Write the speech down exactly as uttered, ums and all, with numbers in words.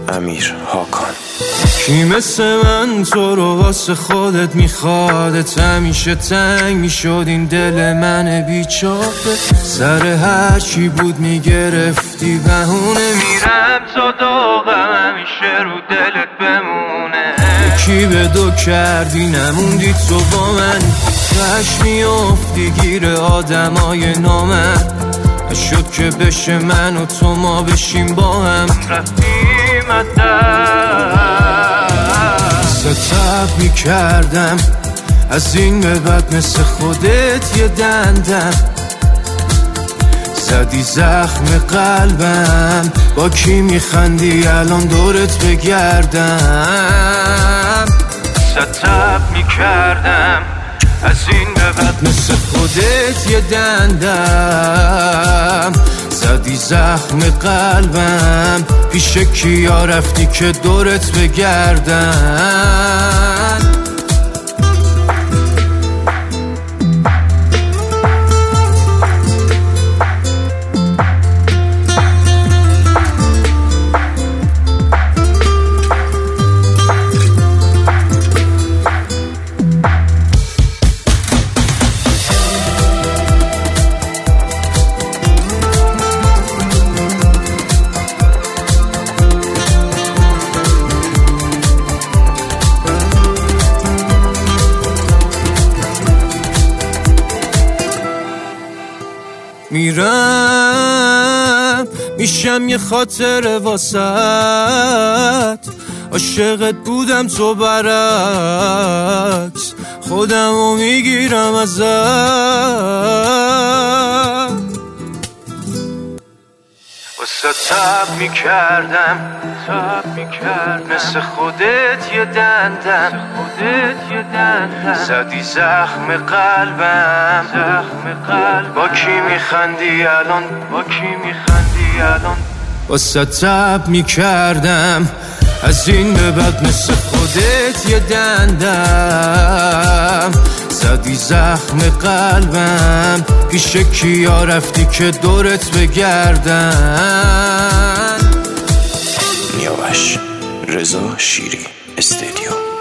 امیر هاکان. کی مثل من تو رو واسه خودت میخوادت؟ همیشه تنگ میشد این دل من بیچاره. سر هر چی بود میگرفتی بهونه. میرم تا داغم همیشه رو دلت بمونه. کی به دو کردی نموندی تو با من. کش میافتی گیر آدمای نامرد. شد که بشه من و تو ما بشیم با هم. رفتیم ستب میکردم از این به بعد مثل خودت یه دندم. زدی زخم قلبم. با کی میخندی الان دورت بگردم. ستب میکردم از این به بعد مثل خودت یه دندم. زدی زخم قلبم. پیش کیا رفتی که دورت بگردن. میرم میشم یه خاطر واسط. عاشقت بودم تو برعکس. خودمو میگیرم ازت. واسه تب میکردم تب میکردم مثل خودت یه دندم. خودت یه دندم. زدی زخم قلبم. زخم قلبم. با کی میخندی الان؟ با کی میخندی الان؟ واسه تب میکردم از این به بعد مثل خودت یه دندم. زدی زخم قلبم. پیش کیا رفتی که دورت بگردن. نیاوش رضا شیری استدیو.